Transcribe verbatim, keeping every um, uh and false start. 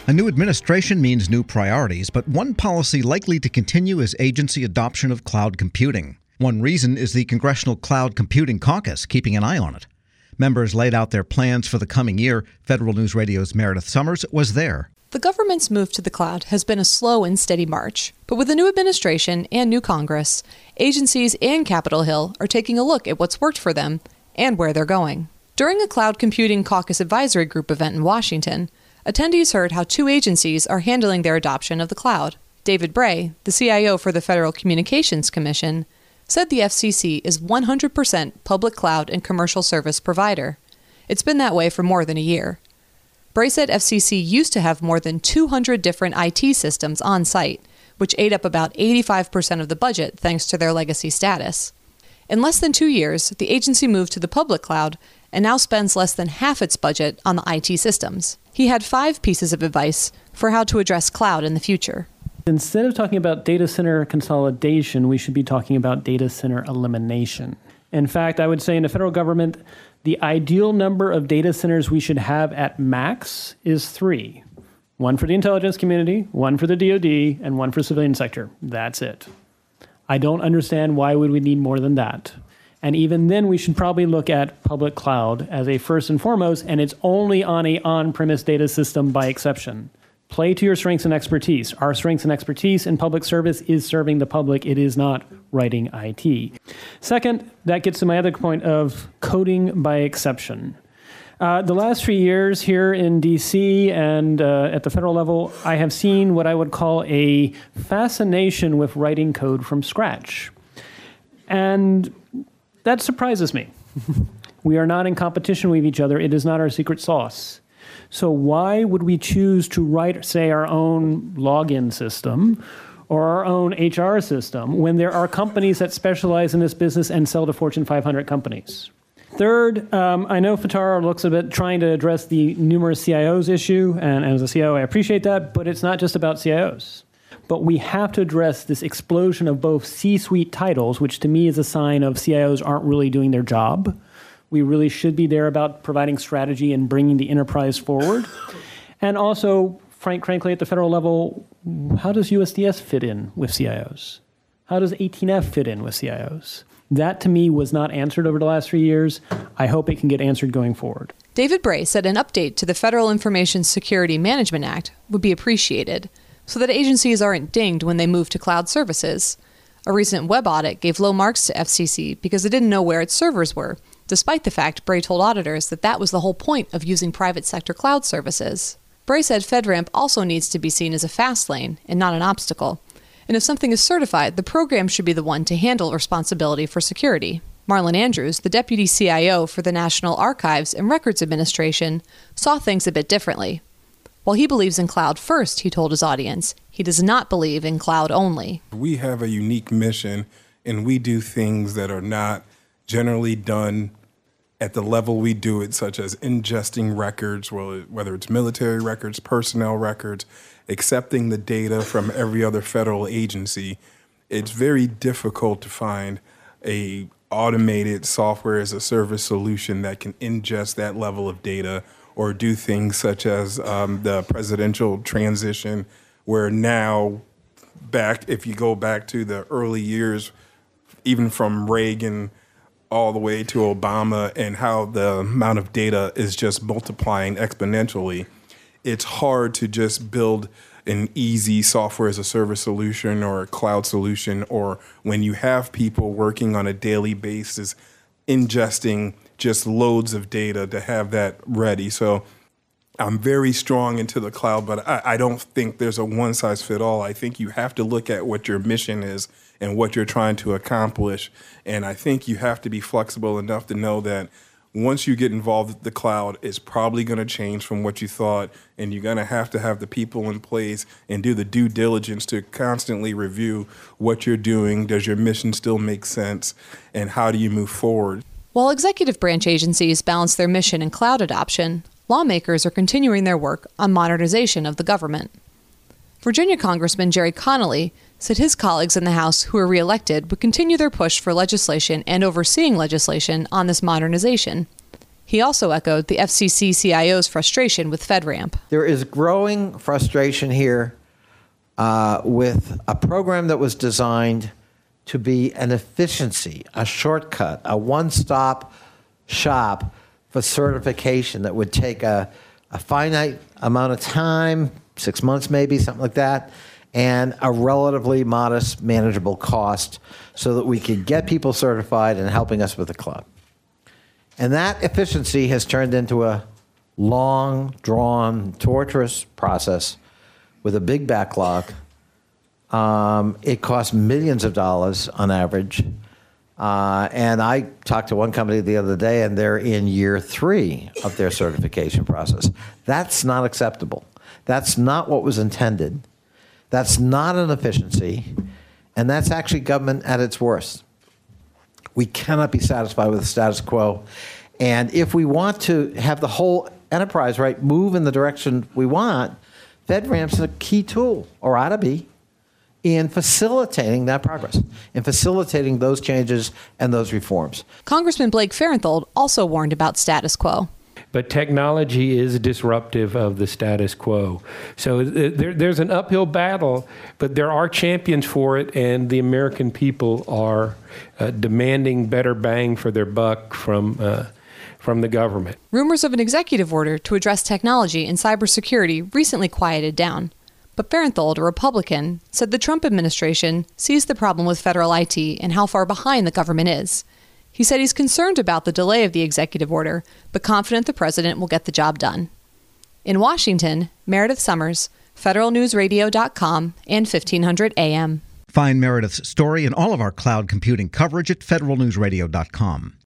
A new administration means new priorities, but one policy likely to continue is agency adoption of cloud computing. One reason is the Congressional Cloud Computing Caucus, keeping an eye on it. Members laid out their plans for the coming year. Federal News Radio's Meredith Summers was there. The government's move to the cloud has been a slow and steady march. But with the new administration and new Congress, agencies and Capitol Hill are taking a look at what's worked for them and where they're going. During a Cloud Computing Caucus Advisory Group event in Washington, attendees heard how two agencies are handling their adoption of the cloud. David Bray, the C I O for the Federal Communications Commission, said the F C C is one hundred percent public cloud and commercial service provider. It's been that way for more than a year. Bray said F C C used to have more than two hundred different I T systems on site, which ate up about eighty-five percent of the budget thanks to their legacy status. In less than two years, the agency moved to the public cloud and now spends less than half its budget on the I T systems. He had five pieces of advice for how to address cloud in the future. Instead of talking about data center consolidation, we should be talking about data center elimination. In fact, I would say in the federal government, the ideal number of data centers we should have at max is three. One for the intelligence community, one for the D O D, and one for civilian sector. That's it. I don't understand why would we need more than that. And even then, we should probably look at public cloud as a first and foremost, and it's only on a on-premise data system by exception. Play to your strengths and expertise. Our strengths and expertise in public service is serving the public. It is not writing I T. Second, that gets to my other point of coding by exception. Uh, the last three years here in D C and uh, at the federal level, I have seen what I would call a fascination with writing code from scratch. And that surprises me. We are not in competition with each other. It is not our secret sauce. So why would we choose to write, say, our own login system or our own H R system when there are companies that specialize in this business and sell to Fortune five hundred companies? Third, um, I know Fatara looks a bit trying to address the numerous C I Os issue, and as a C I O, I appreciate that, but it's not just about C I Os. But we have to address this explosion of both C-suite titles, which to me is a sign of C I Os aren't really doing their job. We really should be there about providing strategy and bringing the enterprise forward. And also, frank, frankly, at the federal level, how does U S D S fit in with C I Os? How does eighteen F fit in with C I Os? That, to me, was not answered over the last three years. I hope it can get answered going forward. David Bray said an update to the Federal Information Security Management Act would be appreciated, so that agencies aren't dinged when they move to cloud services. A recent web audit gave low marks to F C C because it didn't know where its servers were, despite the fact Bray told auditors that that was the whole point of using private sector cloud services. Bray said FedRAMP also needs to be seen as a fast lane and not an obstacle. And if something is certified, the program should be the one to handle responsibility for security. Marlon Andrews, the deputy C I O for the National Archives and Records Administration, saw things a bit differently. While he believes in cloud first, he told his audience, he does not believe in cloud only. We have a unique mission, and we do things that are not generally done at the level we do it, such as ingesting records, whether it's military records, personnel records, accepting the data from every other federal agency. It's very difficult to find a automated software as a service solution that can ingest that level of data or do things such as um, the presidential transition, where now back, if you go back to the early years, even from Reagan all the way to Obama, and how the amount of data is just multiplying exponentially, it's hard to just build an easy software as a service solution or a cloud solution, or when you have people working on a daily basis ingesting just loads of data to have that ready. So I'm very strong into the cloud, but I, I don't think there's a one size fit all. I think you have to look at what your mission is and what you're trying to accomplish. And I think you have to be flexible enough to know that once you get involved with the cloud, it's probably going to change from what you thought, and you're going to have to have the people in place and do the due diligence to constantly review what you're doing. Does your mission still make sense? And how do you move forward? While executive branch agencies balance their mission and cloud adoption, lawmakers are continuing their work on modernization of the government. Virginia Congressman Jerry Connolly said his colleagues in the House who were reelected would continue their push for legislation and overseeing legislation on this modernization. He also echoed the F C C C I O's frustration with FedRAMP. There is growing frustration here uh, with a program that was designed to be an efficiency, a shortcut, a one-stop shop for certification that would take a, a finite amount of time, six months maybe, something like that, and a relatively modest, manageable cost so that we could get people certified and helping us with the cloud. And that efficiency has turned into a long, drawn, torturous process with a big backlog. Um, it costs millions of dollars on average. Uh, and I talked to one company the other day, and they're in year three of their certification process. That's not acceptable. That's not what was intended. That's not an efficiency. And that's actually government at its worst. We cannot be satisfied with the status quo. And if we want to have the whole enterprise, right, move in the direction we want, FedRAMP's a key tool, or ought to be, in facilitating that progress, in facilitating those changes and those reforms. Congressman Blake Farenthold also warned about status quo. But technology is disruptive of the status quo. So there, there's an uphill battle, but there are champions for it, and the American people are uh, demanding better bang for their buck from uh, from the government. Rumors of an executive order to address technology and cybersecurity recently quieted down. But Farenthold, a Republican, said the Trump administration sees the problem with federal I T and how far behind the government is. He said he's concerned about the delay of the executive order, but confident the president will get the job done. In Washington, Meredith Summers, federal news radio dot com and fifteen hundred A M. Find Meredith's story and all of our cloud computing coverage at federal news radio dot com.